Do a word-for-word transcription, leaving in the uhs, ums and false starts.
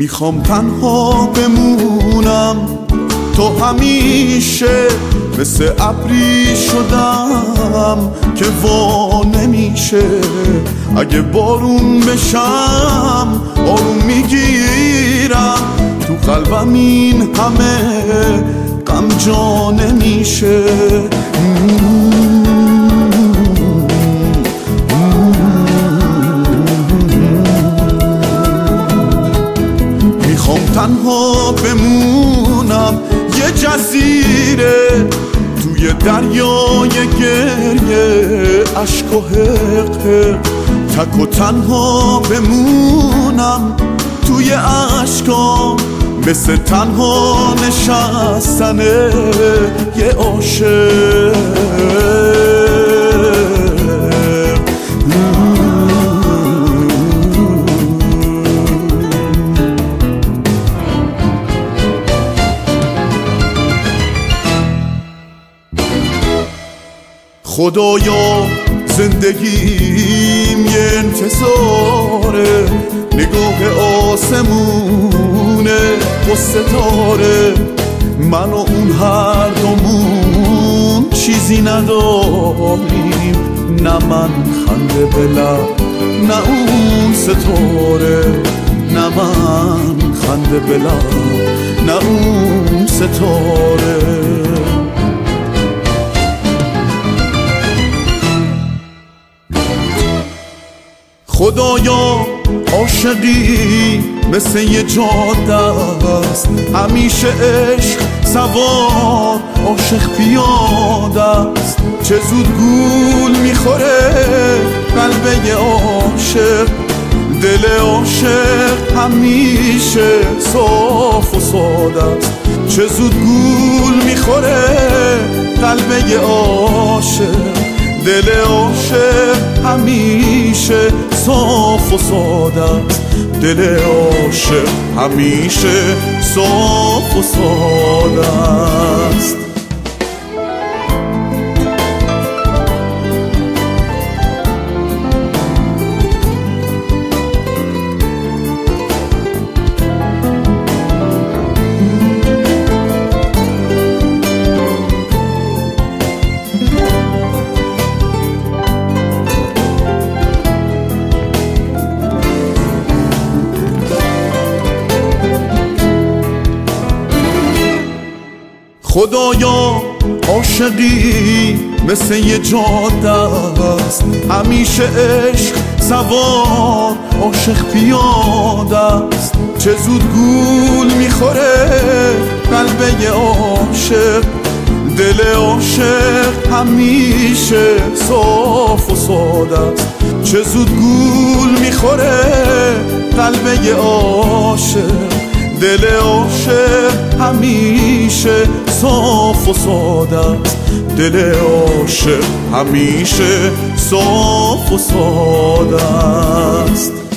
میخوام تنها بمونم، تو همیشه مثل ابری شدم که وا نمیشه. اگه بارون بشم آروم میگیرم، تو قلبم این همه غم جا نمیشه. میخوام تنها بمونم یه جزیره توی دریای گریه، عشق و حق تک و تنها بمونم توی عشقام، مثل تنها نشستن یه عاشق. خدایا زندگیم یه انتظاره، نگاه آسمونه و ستاره. من و اون هر دومون چیزی نداریم، نه من خنده به لب نه اون ستاره، نه من خنده به لب نه اون ستاره. خدایا عاشقی مثل یه جاده است، همیشه عشق سوار عاشق پیاده است. چه زود گول میخوره قلب یه عاشق، دل عاشق همیشه صاف و ساده است. چه زود گول میخوره قلب یه عاشق، دل عاشق همیشه صاف و ساده است. دل عاشق همیشه صاف و ساده است. خدایا عاشقی مثل یه جاده است، همیشه عشق سوار عاشق پیاده است. چه زود گول میخوره قلب یه عاشق، دل عاشق همیشه صاف و ساده است. چه زود گول میخوره قلب یه عاشق، دل عاشق همیشه صاف و ساده است. دل عاشق همیشه صاف و ساده است.